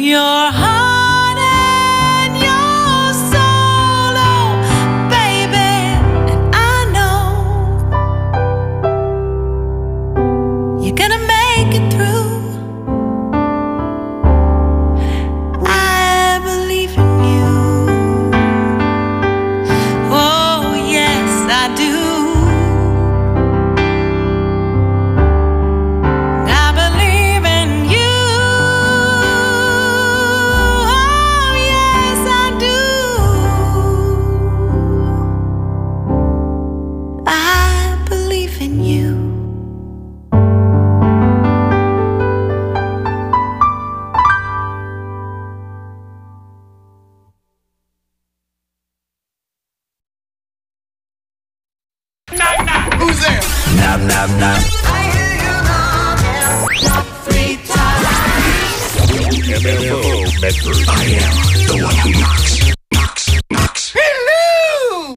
your heart and your soul, oh baby. And I know you're gonna make it through. I believe in you. Oh yes, I do. I believe in you. Oh yes, I do. I believe in you. Who's there? Knock, knock, knock. I hear you knock 3 times. MFO Medford. I am the one who knocks. Knocks. Hello!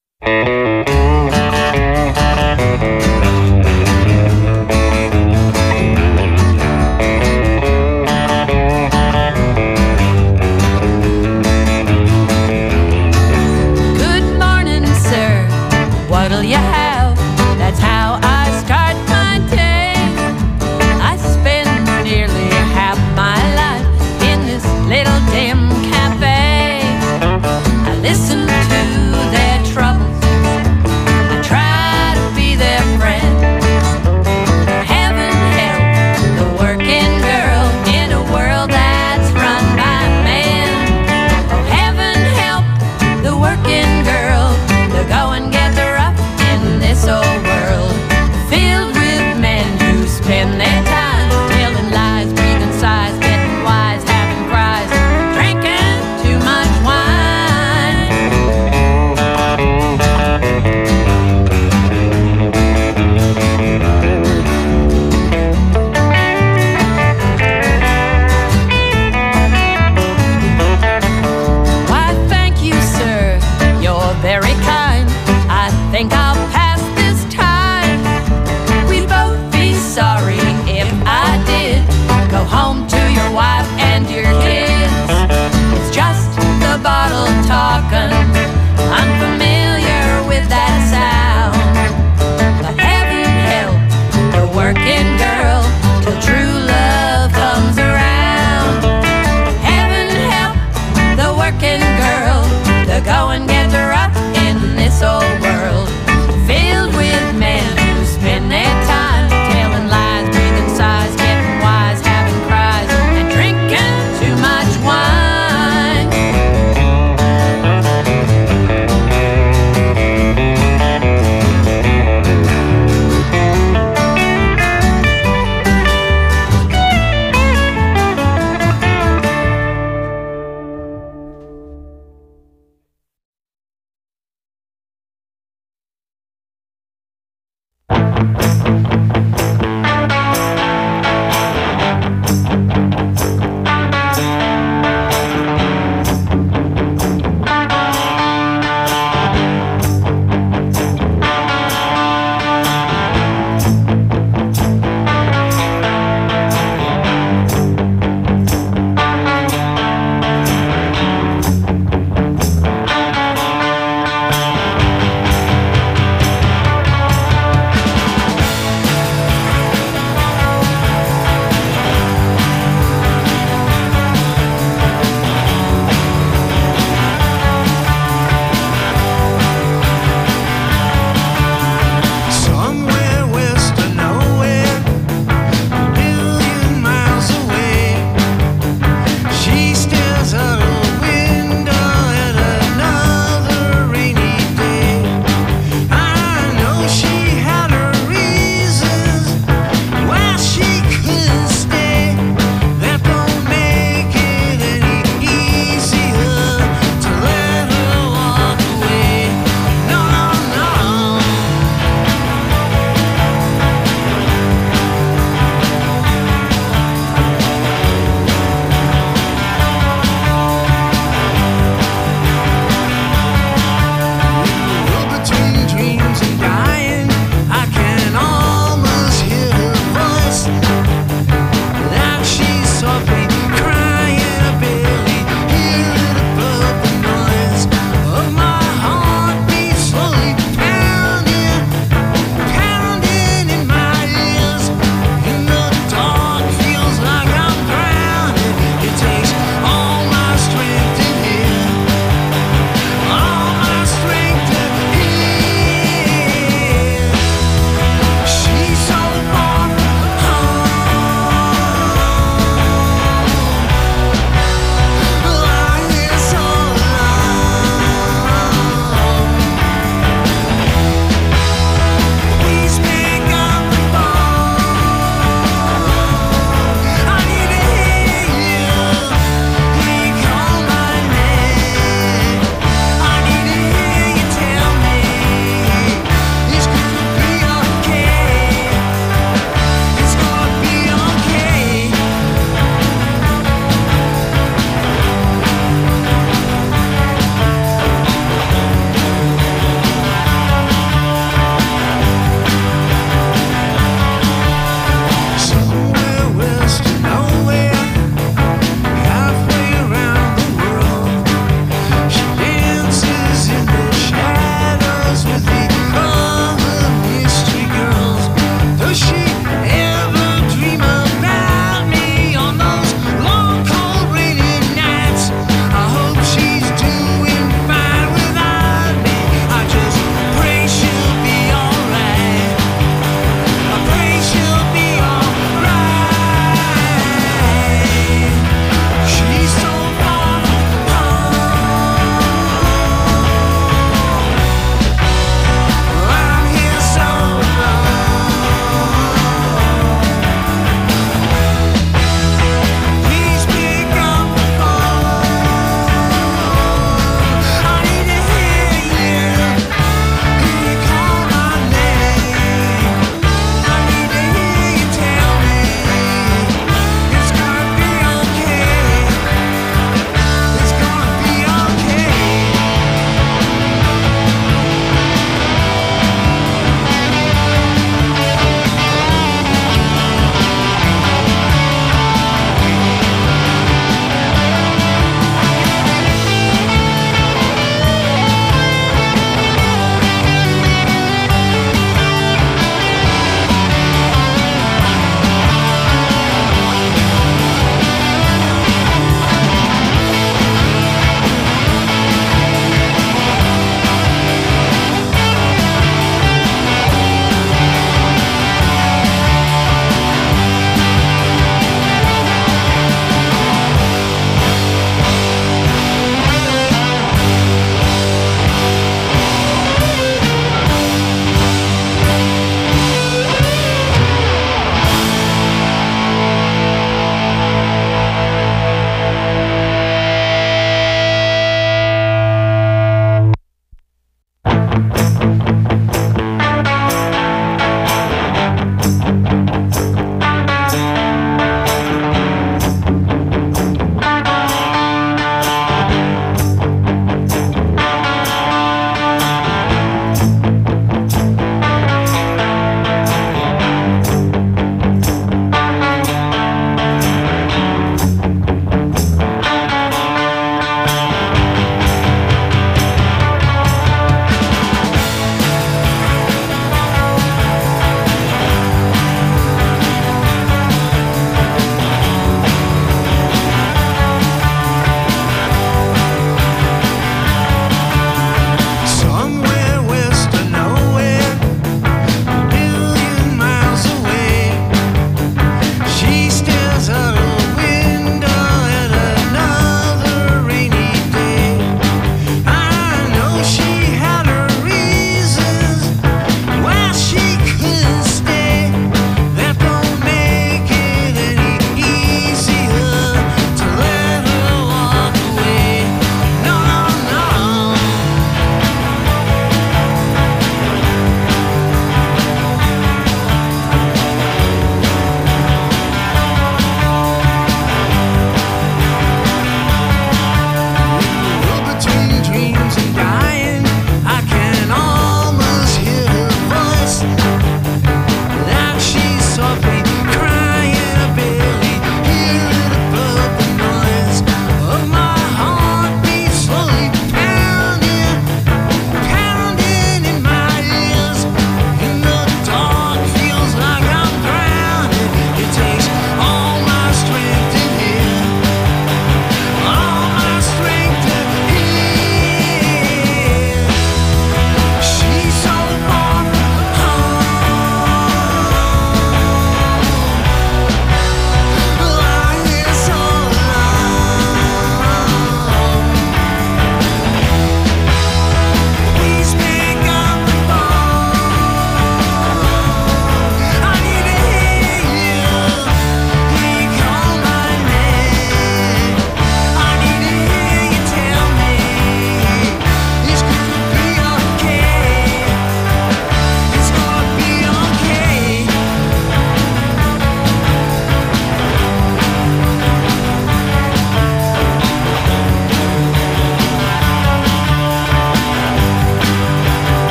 Good morning, sir. What'll you have? That's how I start my day. I spend nearly half my life in this little dim cafe.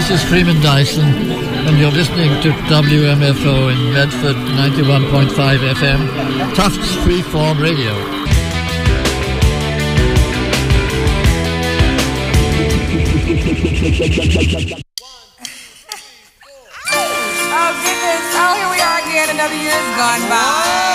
This is Freeman Dyson, and you're listening to WMFO in Medford, 91.5 FM, Tufts Freeform Radio. Oh, goodness. Oh, here we are again. Another year's gone by.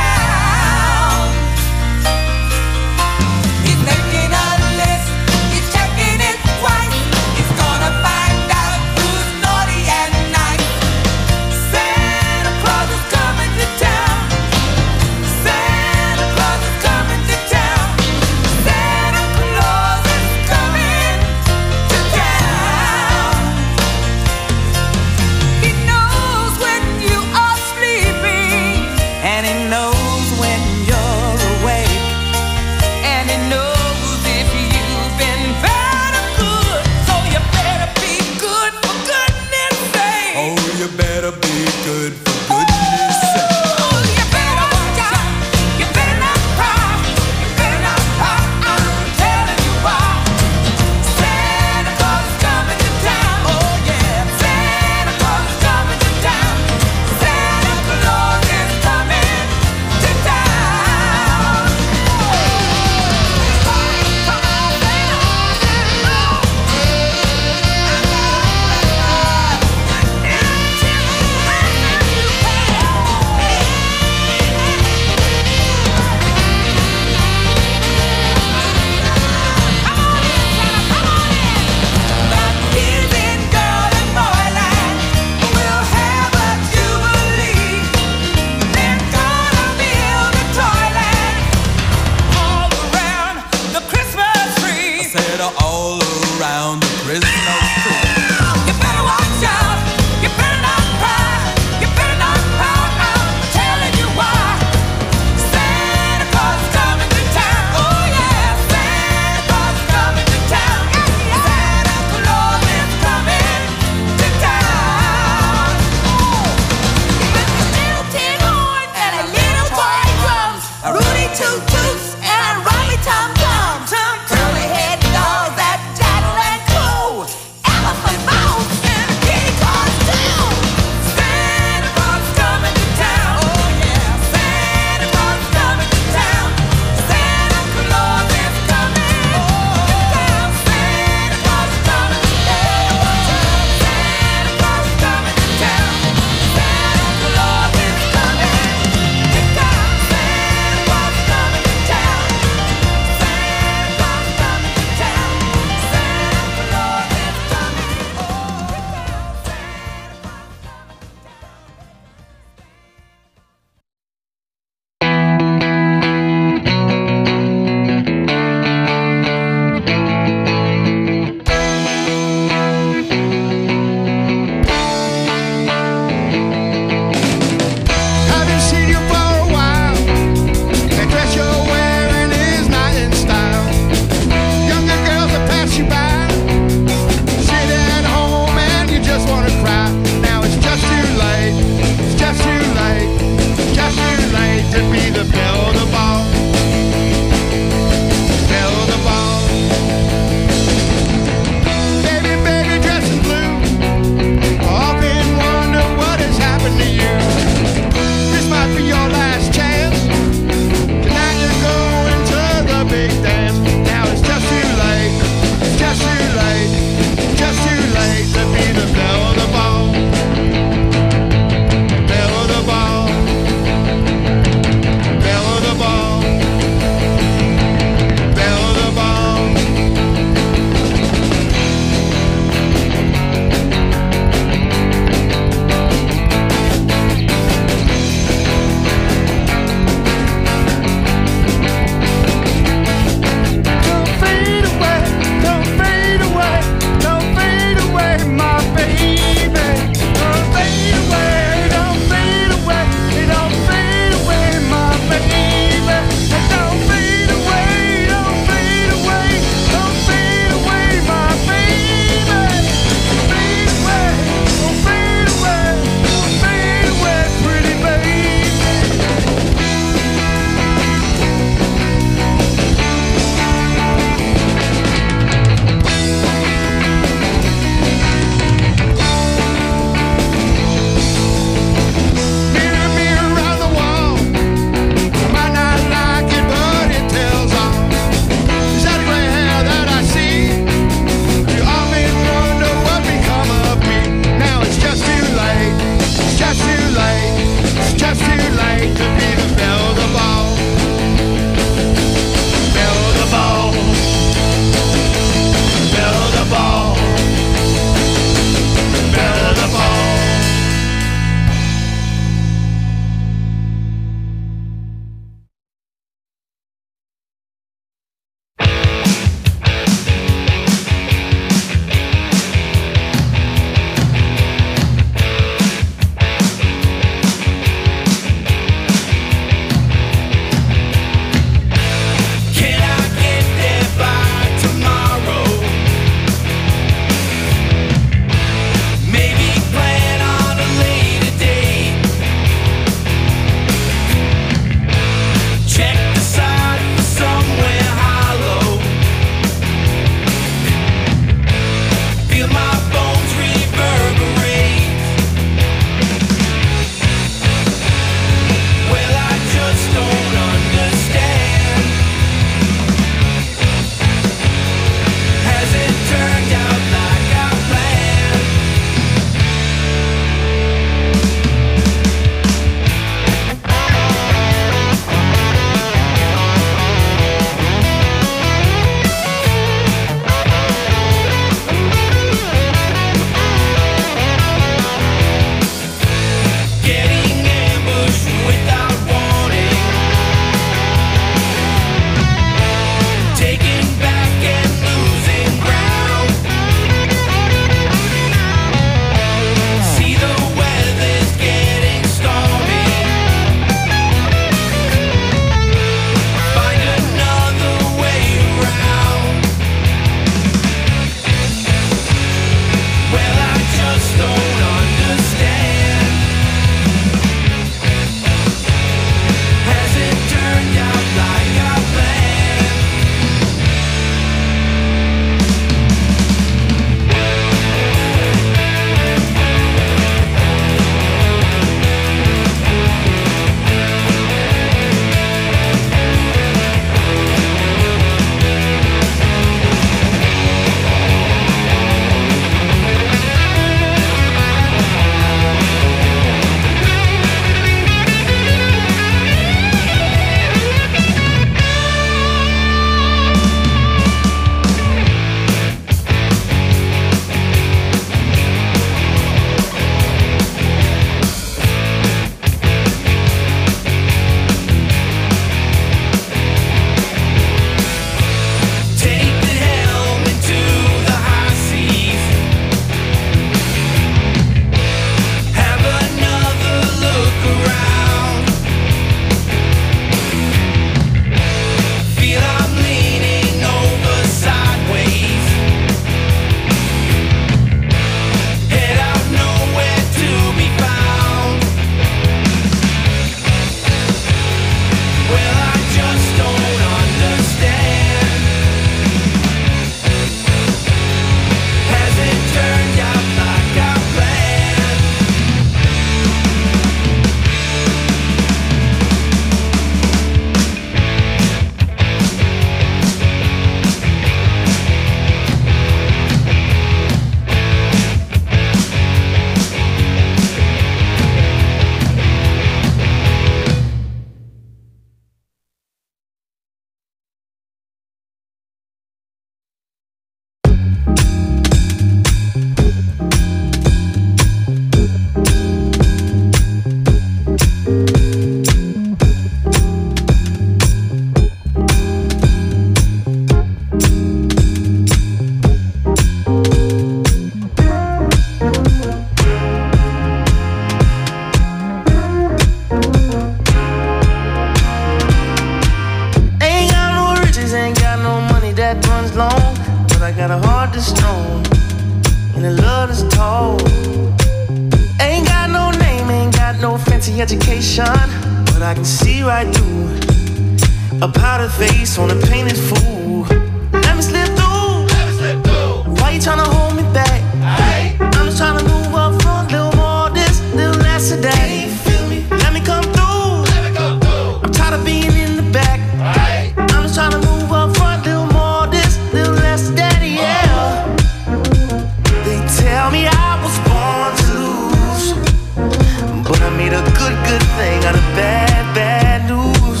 got a heart that's strong and a love that's tall. Ain't got no name, ain't got no fancy education, but I can see right through a powdered face on a painted fool. Let me slip through. Why you tryna hold me back? I'm just tryna move up front, little more this, little less of that. Let me come through. I'm tired of being in the back. I'm just tryna move up front, little more this, little less of that, yeah. They tell me I was born to lose, but I made a good thing out of bad news.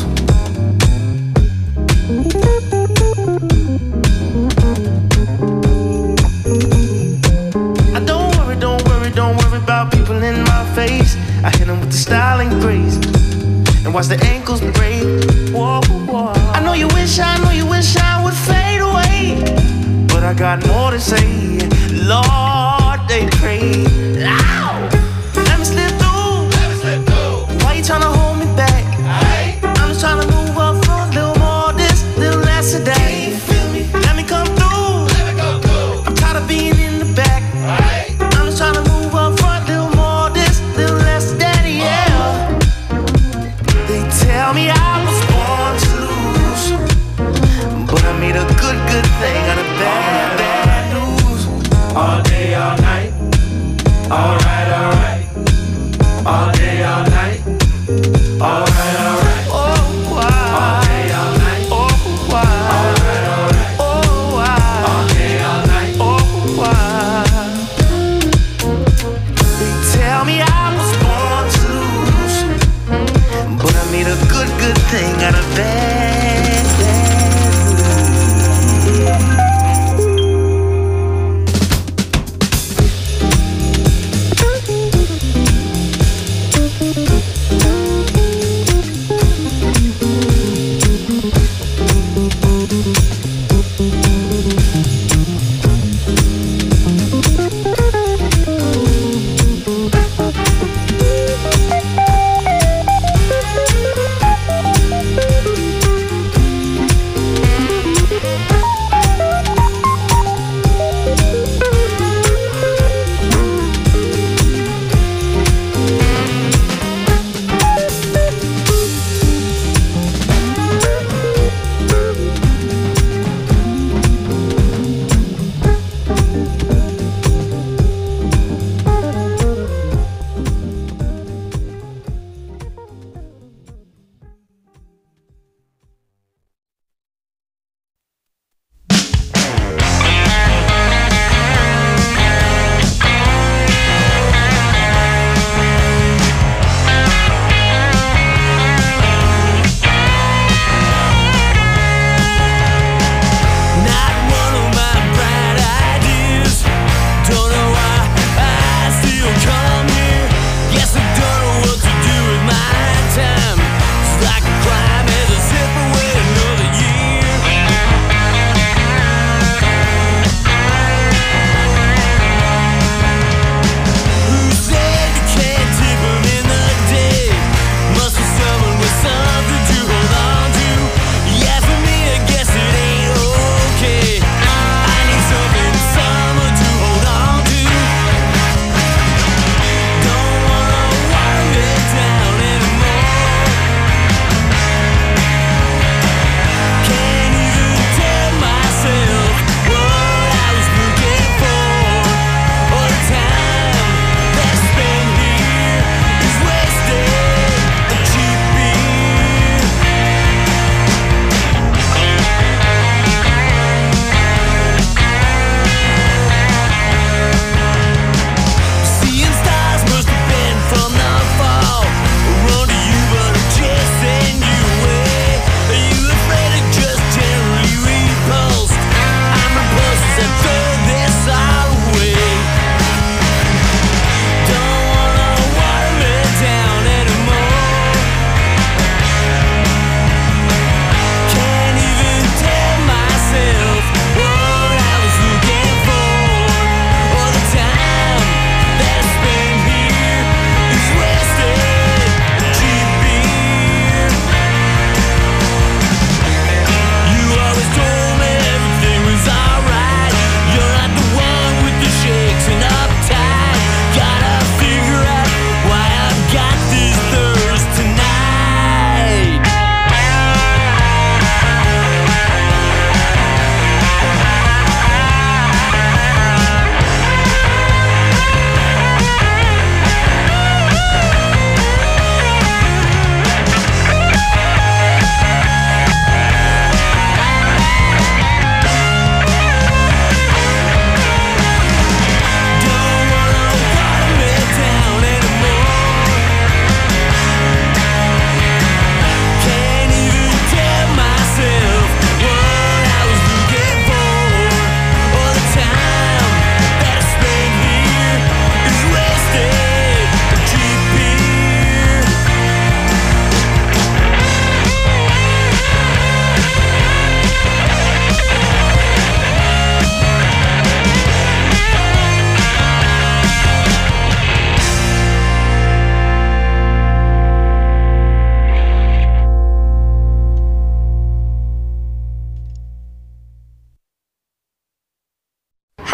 I don't worry about people in my face. I hit them with the style and grace, and watch the ankles break. Whoa, whoa. I know you wish I would fade away, but I got more to say. Lord, they pray. Ow! Let me slip through. Why you tryna hold me back? I'm just tryna move up front, little more this, little less of that. Let me come through. I'm tired of being in the back. I'm just tryna move up front, little more this, little less of that, yeah. They tell me I was born to lose, but I made a good thing out of bad news. All day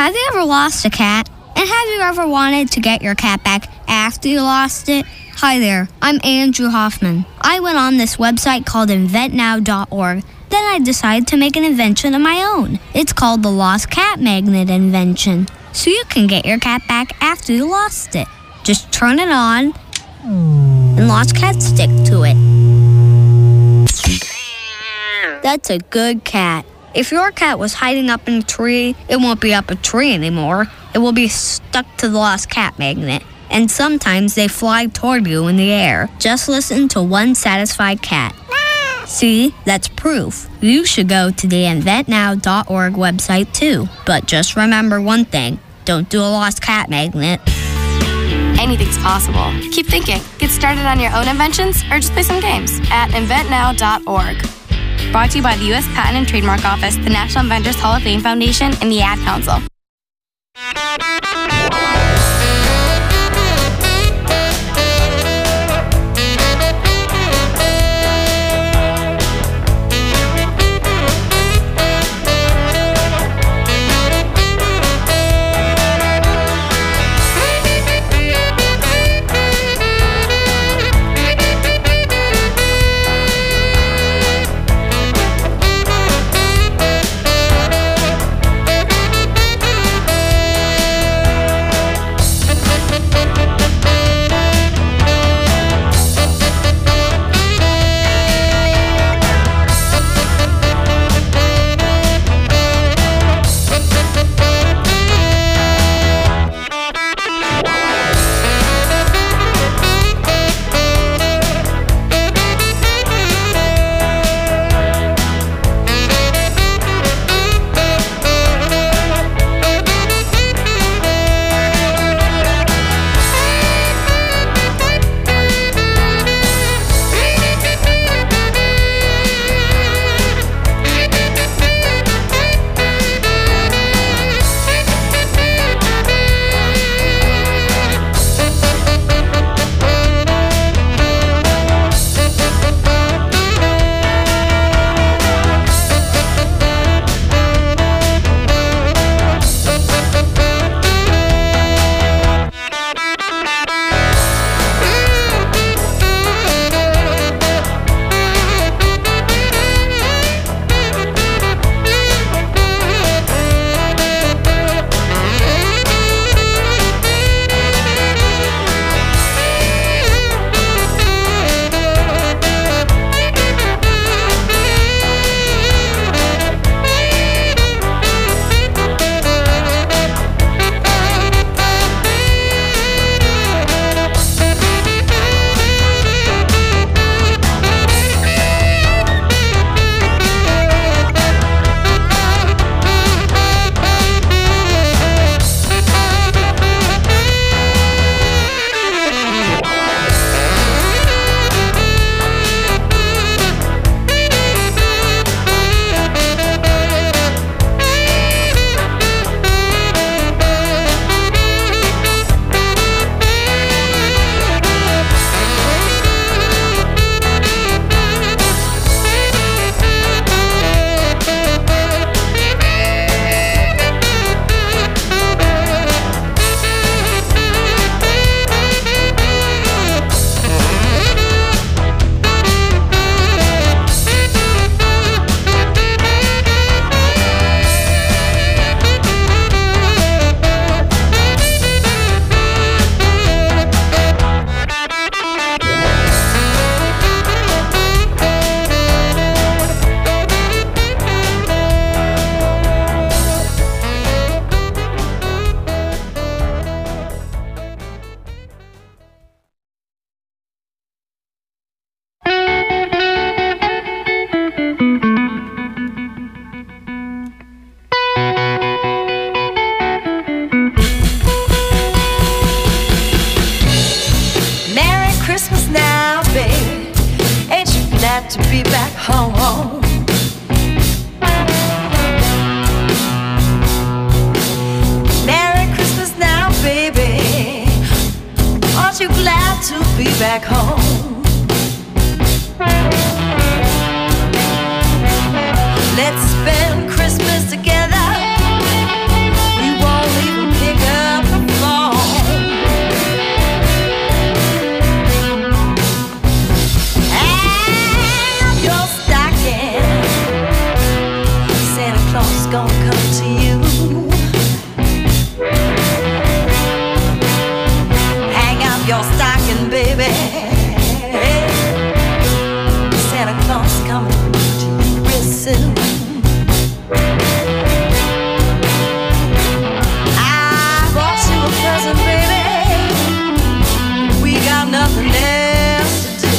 Have you ever lost a cat? And have you ever wanted to get your cat back after you lost it? Hi there, I'm Andrew Hoffman. I went on this website called inventnow.org. Then I decided to make an invention of my own. It's called the Lost Cat Magnet invention. So you can get your cat back after you lost it. Just turn it on and lost cats stick to it. That's a good cat. If your cat was hiding up in a tree, it won't be up a tree anymore. It will be stuck to the Lost Cat Magnet. And sometimes they fly toward you in the air. Just listen to one satisfied cat. See, that's proof. You should go to the inventnow.org website too. But just remember one thing. Don't do a Lost Cat Magnet. Anything's possible. Keep thinking. Get started on your own inventions or just play some games at inventnow.org. Brought to you by the U.S. Patent and Trademark Office, the National Inventors Hall of Fame Foundation, and the Ad Council. missing. I bought you a present, baby. We got nothing else to do.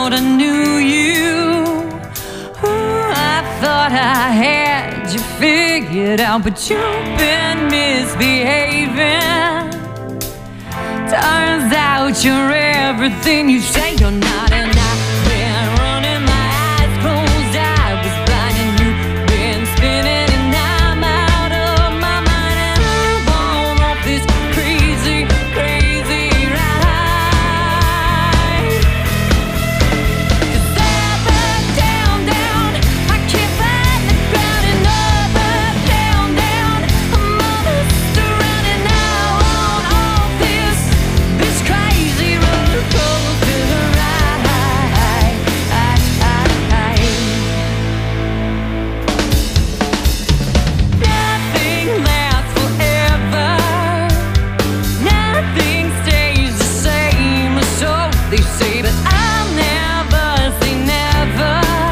thought I knew you. Ooh, I thought I had you figured out, but you've been misbehaving. Turns out you're everything you say you're not, and I've been running my eyes closed. I was blind and you've been spinning, and I'm out of my mind, and I'm on off this crazy, crazy ride. 'Cause up and down, down, I can't find the ground, and up and down, down, I'm almost around, and now on off this crazy roller coaster ride. Nothing lasts forever. Nothing stays the same, so they say, but I'll never say never.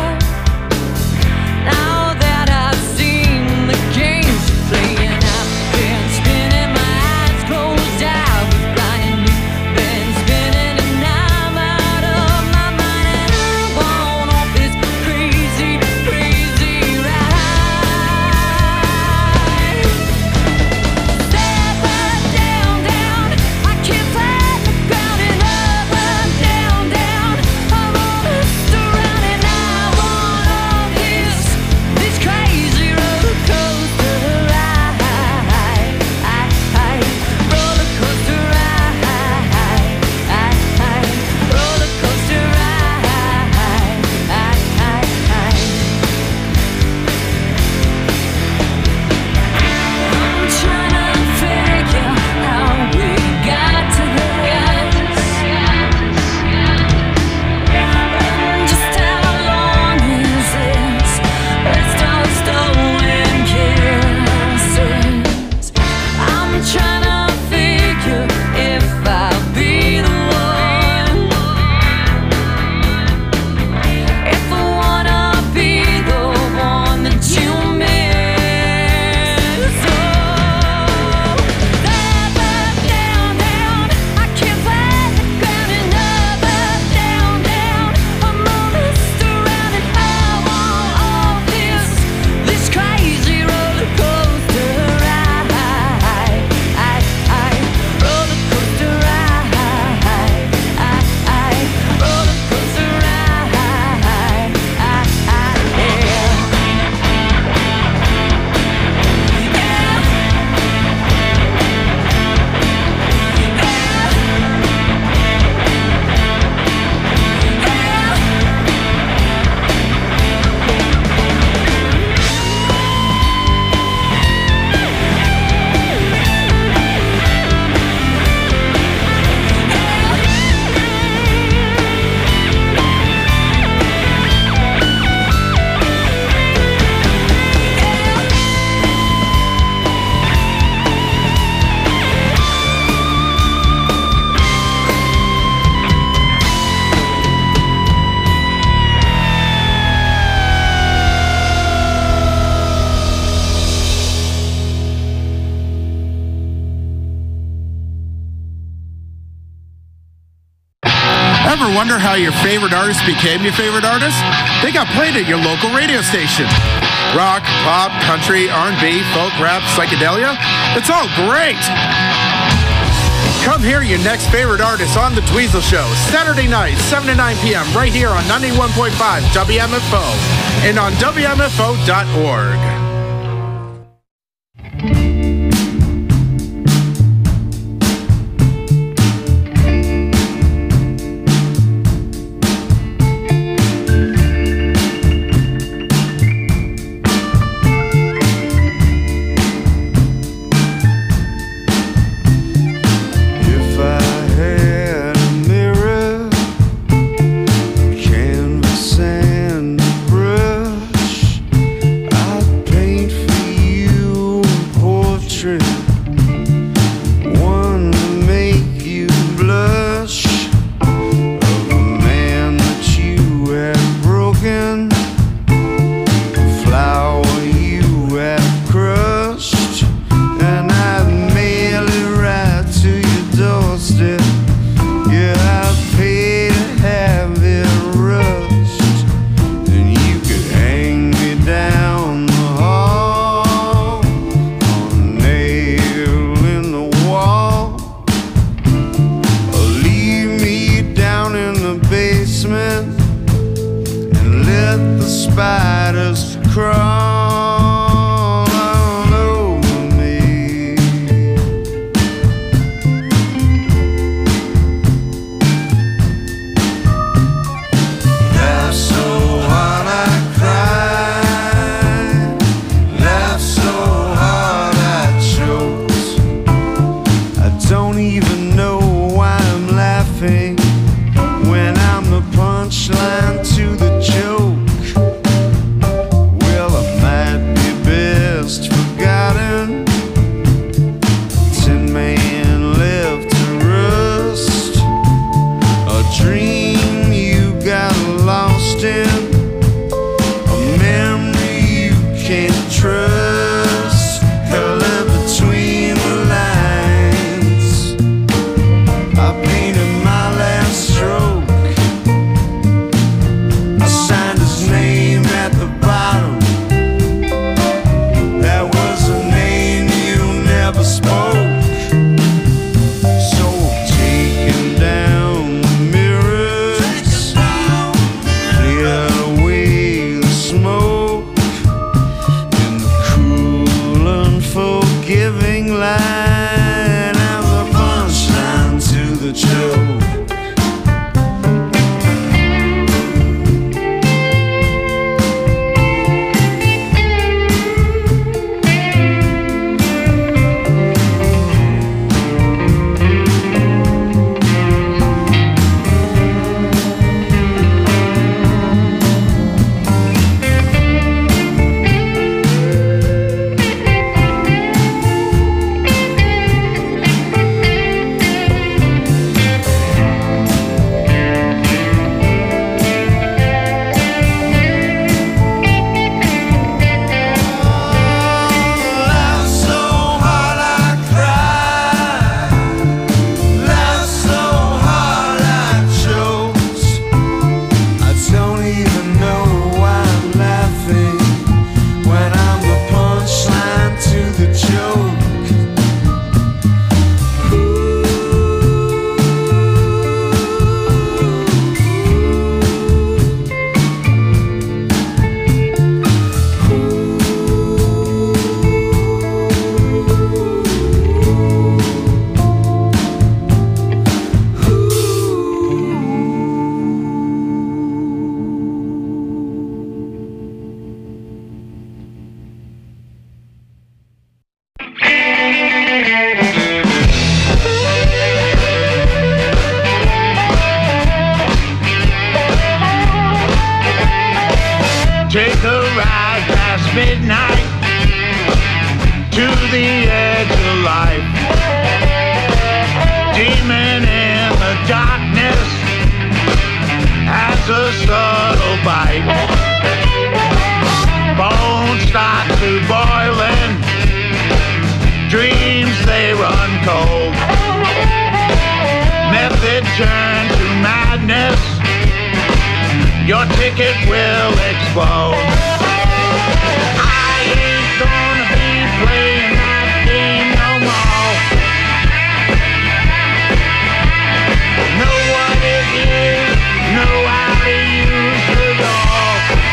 Now that I've seen the games you play, and I've been spinning my eyes closed, I was blind and you've been spinning, and I'm out of my mind, and I'm on off this crazy, crazy ride. Up and down, down, I can't find the ground, and up and down, down, I'm almost around, and I'm on off this crazy roller coaster ride. Roller coaster ride. Roller coaster ride. I'm trying to figure how we got to this, and just how long is this? It's all stolen kisses. I'm trying to figure if I'll be the one, if I wanna be the one that you miss. Oh, up and down, down, I can't find the ground, and up and down, down, I'm almost around, and I'm on off this crazy roller coaster ride. Roller coaster ride. Roller coaster ride. Ever wonder how your favorite artist became your favorite artist? They got played at your local radio station. Rock, pop, country, R&B, folk, rap, psychedelia. It's all great. Come hear your next favorite artist on The Dweezil Show, Saturday night, 7 to 9 p.m. right here on 91.5 WMFO and on WMFO.org. If I had a mirror, canvas and a brush, I'd Take a ride past midnight to the edge of life. Demon in the darkness has a subtle bite. Bones start to boiling, dreams they run cold. Method turn to madness, your ticket will explode. I ain't gonna be playing that game no more. Know what it is, know how to use the door.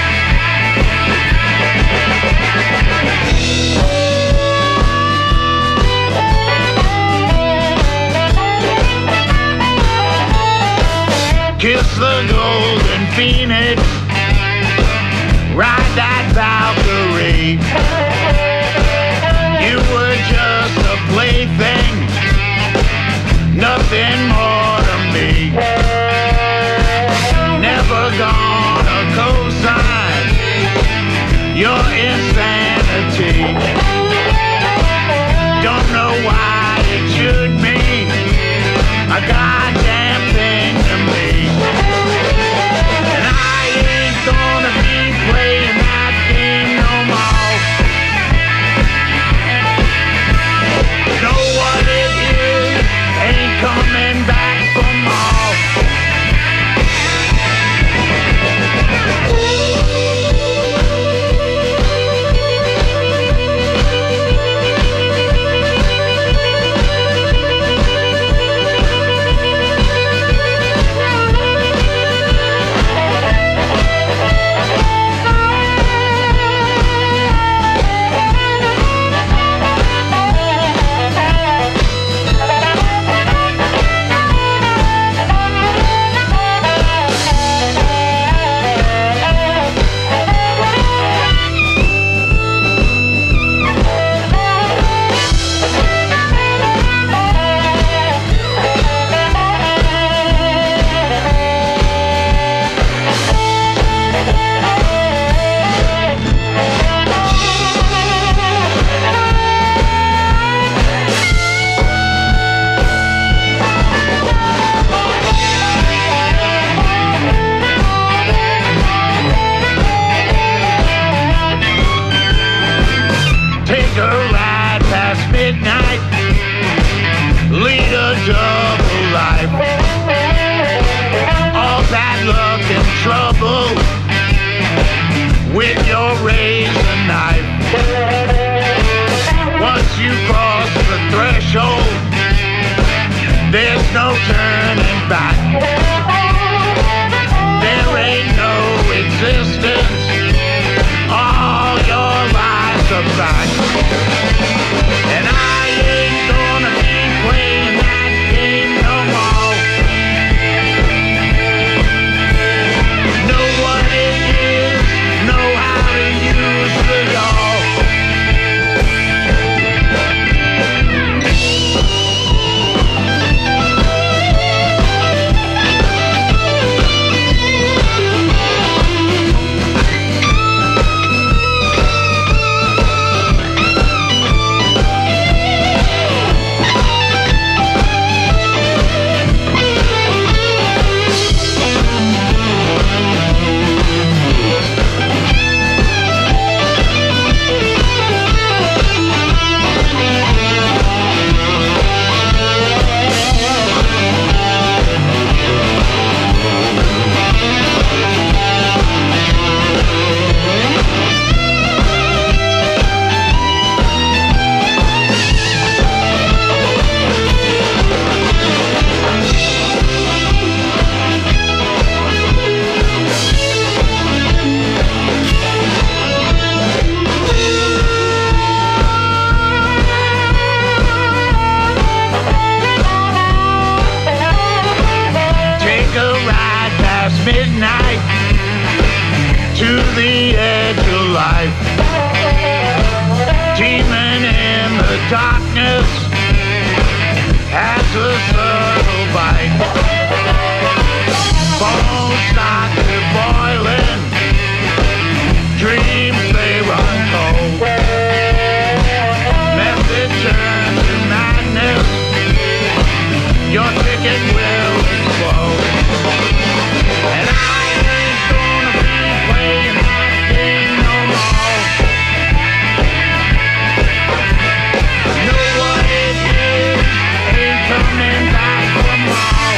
Kiss the golden phoenix, ride that Valkyrie. You were just a plaything, nothing more to me. Never gonna co-sign your insanity. Don't know why it should mean a goddamn thing to me. And I ain't gonna be playing that game no more. Know what it is, ain't coming back for more. Take a ride past midnight, lead a double life. All bad luck and trouble with your razor knife. Once you cross the threshold, there's no turning back. There ain't no existence, all your lies are back. And I ain't gonna be playing that game no more. Know what it is, know how to use the door. Midnight to the edge of life. Demon in the darkness a subtle bite. Bones start to boiling, dreams they run cold. Message turns to madness, your ticket will explode. And I ain't gonna be playing that game no more. Know what it is, ain't coming back for more.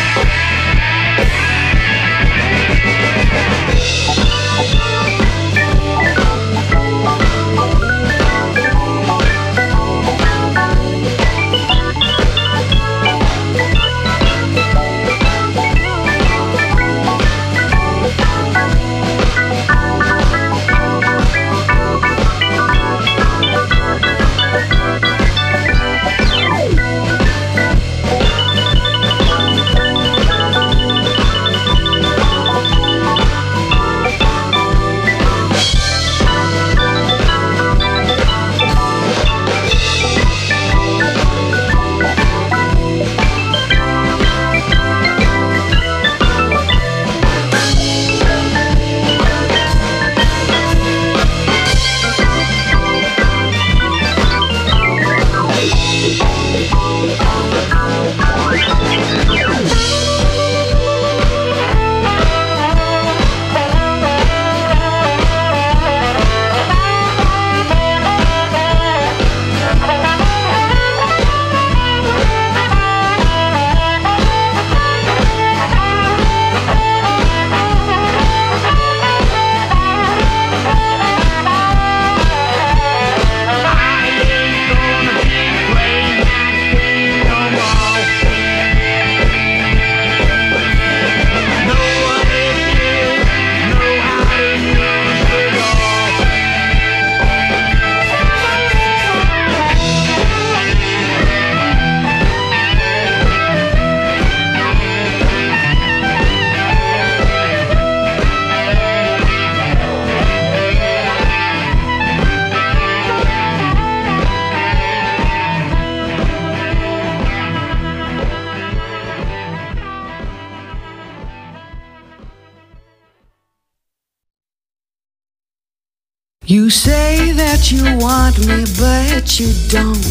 You say that you want me, but you don't.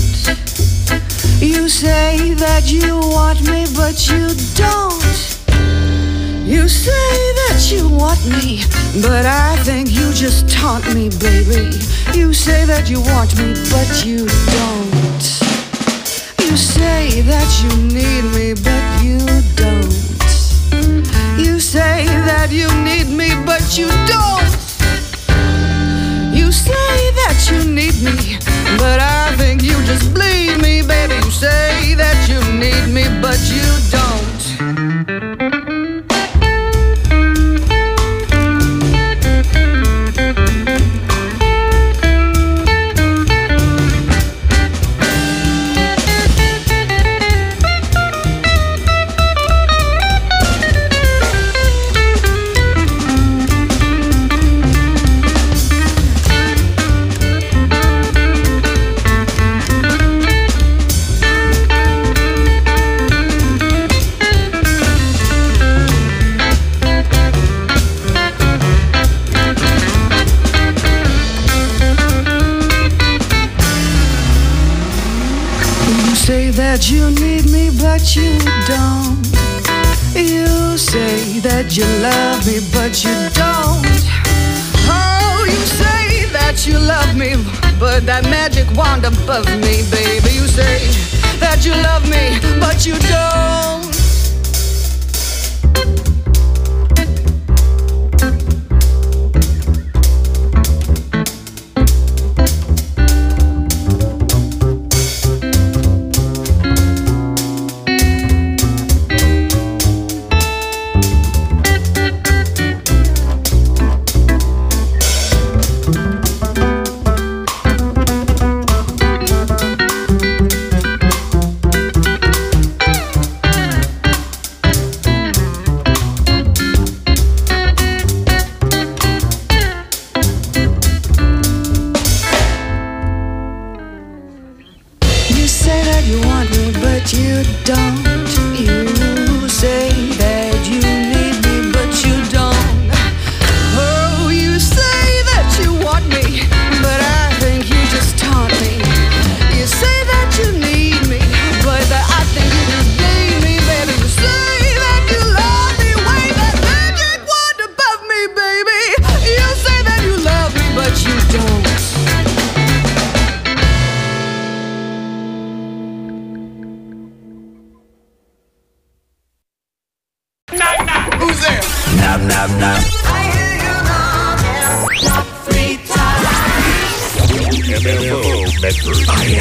You say that you want me, but you don't. You say that you want me, but I think you just taunt me, baby. You say that you want me, but you don't. You say that you need me, but you don't. You say that you need me, but you don't. You say that you need me, but I think you just bleed me, baby. You say that you need me, but you don't. That you need me, but you don't. You say that you love me, but you don't. Oh, you say that you love me, but that magic wand above me, baby. You say that you love me, but you don't. You say that you want me, but you don't. MFO Medford. I am